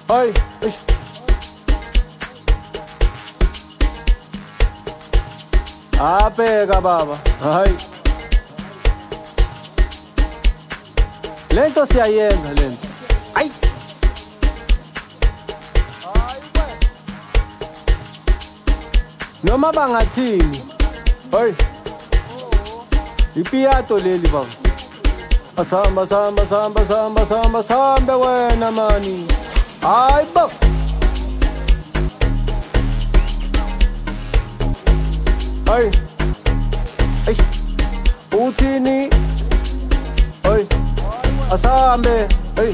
Ay, ish. Abheka baba, hayi. Lento siyayenza lento. Ay. Noma bangathini. Hey. Ipiato leli baba. Asamba samba samba samba samba samba wena mani. Ay bo. Hey. Hey. Uthini. Hey. Asambe. Hey.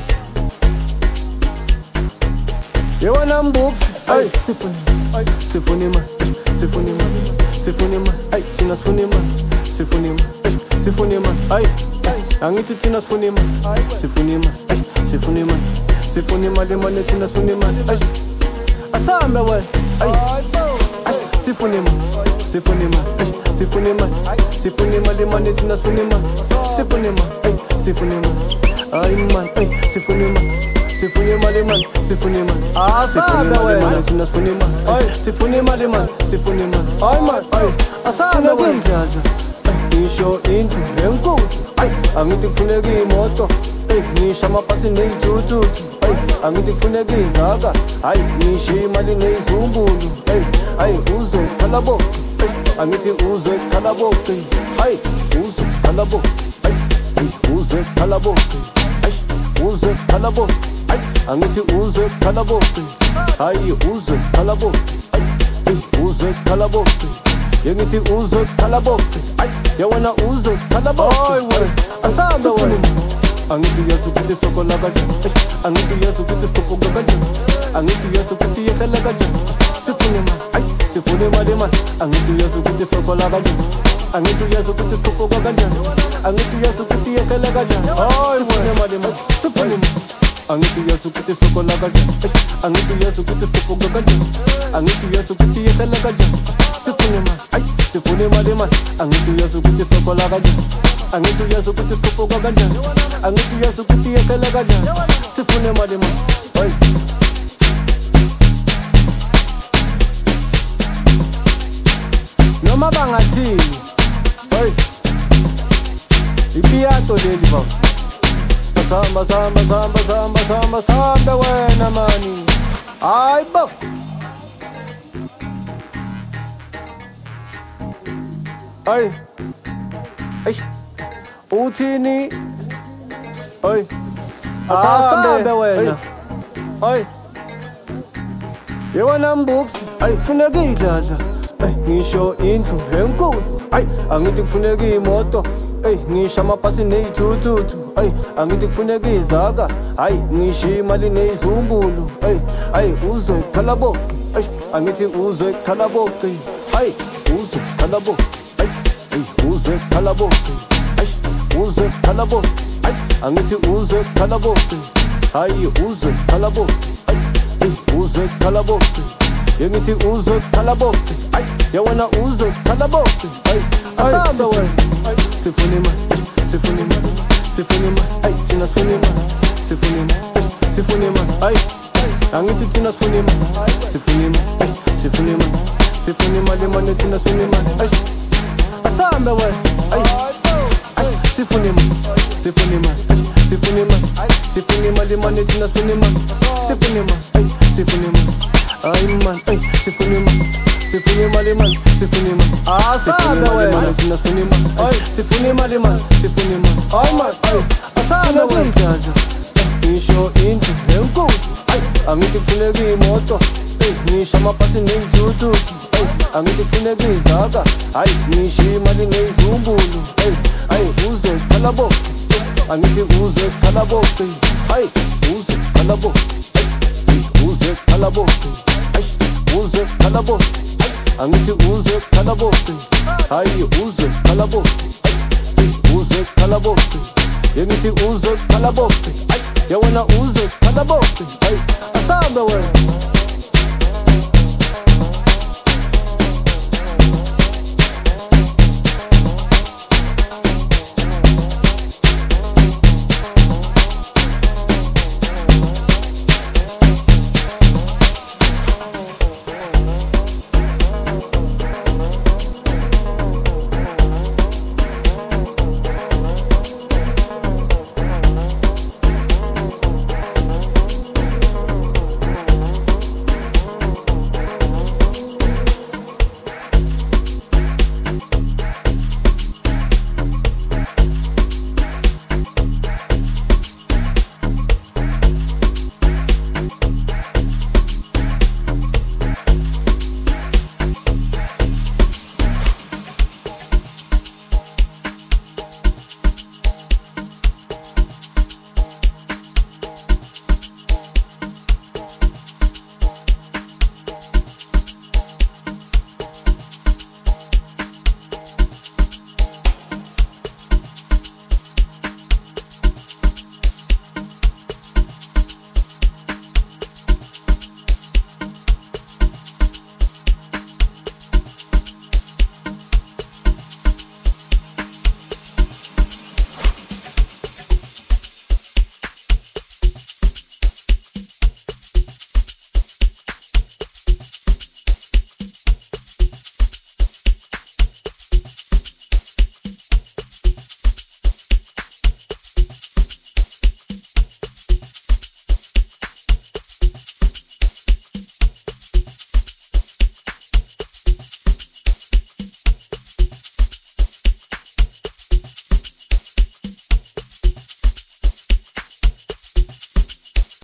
You wanna books? Hey. Sifuni. Hey. Sifuni man. Sifuni man. Sifuni man. Hey. Tina sifuni man. Sifuni man. Sifuni man. Hey. Angithi Tina sifuni man. Sifuni man. Sifuni man. Sifuni man. Lemon Tina sifuni man. Asambe we. Hey. Sifuni man. Sifuni man. Sifuni man. Sifuni man. Lemon Tina sifuni man. Sifuni man. Sifuni man. Ay man. Sifuni man. Sifuni mali man, sifuni man. Asabe wena sina sifuni man. Sifuni mali man, sifuni man. Ay man, asabe wena. Nisho into enkulu. Angithi kufuneka imoto. Nisha amapasi neyijuju. Angithi kufuneka izaka. Nisha imali neyizumbulu. Uze khalabo. Angithi uze khalabo. Uze khalabo. Uze khalabo. Uze khalabo. Angithi uze khalabo. Uze khalabo. Uze khalabo. Yengithi uze khalabo. Yawena uze khalabo. Asabe wena. Angithi yasukuthi sokola kanjani. Angithi yasukuthi stopoka kanjani. Angithi yasukuthi yekhela kanjani. Sifune man. Sifune mali man. Angithi yasukuthi sokola kanjani. Angithi yasukuthi stopoka kanjani. Angithi yasukuthi yekhela kanjani. Sifune mali man. Sifune man. Angithi yasukuthi sokola kanjani. Angithi yasukuthi stopoka kanjani. Angithi yasukuthi yekhela kanjani. Sifune man. Sifune mali man. Angithi yasukuthi sokola kanjani. Angithi yasukuthi stopoka kanjani. Angithi yasukuthi yekhela kanjani. Sifune mali man. Noma bangathini. Ipiato leli baba. Samba samba samba samba samba samba wena mani. Ay bo. Ay. Ay. Uthini. Ay. Asambe wena. Ay. You wanna books? Ay funeka idlala. Ngisho indlu enkulu. Angithi kufuneka imoto. Ngisho amapasi neyijuju. Angithi kufuneka izaka. Ngisho imali neyizumbulu. Uze khalabo. Angithi uze khalabo. Uze khalabo. Uze khalabo. Uze khalabo. Angithi uze khalabo. Uze khalabo. Uze khalabo. Yengithi uze khalabo. Yawena uze khalabo. Asabe wena. Sifuni man. Sifuni man. Sifuni man. Tina sifuni man. Sifuni man. Sifuni man. Angithi Tina sifuni man. Sifuni man. Sifuni man. Sifuni man. Lemon Tina sifuni man. Asambe wena. Sifuni man. Sifuni man. Sifuni man. Sifuni man. Lemon Tina sifuni man. Sifuni man. Sifuni man. Ay man. Sifuni man. Sifuni mali man, sifuni man. Asabe wena sina sifuni man. Sifuni mali man, sifuni man. Ay man, asabe wena. Nisho into enkulu. Angithi kufuneka imoto. Nisho amapasi neyijuju. Angithi kufuneka izaka. Nisho imali neyizumbulu. Uze khalabo. Angithi uze khalabo. Uze khalabo. Uze khalabo. Uze khalabo. Angithi uze khalabo. Uze khalabo. Uze khalabo. Yengithi uze khalabo. Yawena uze khalabo. Asabe wena.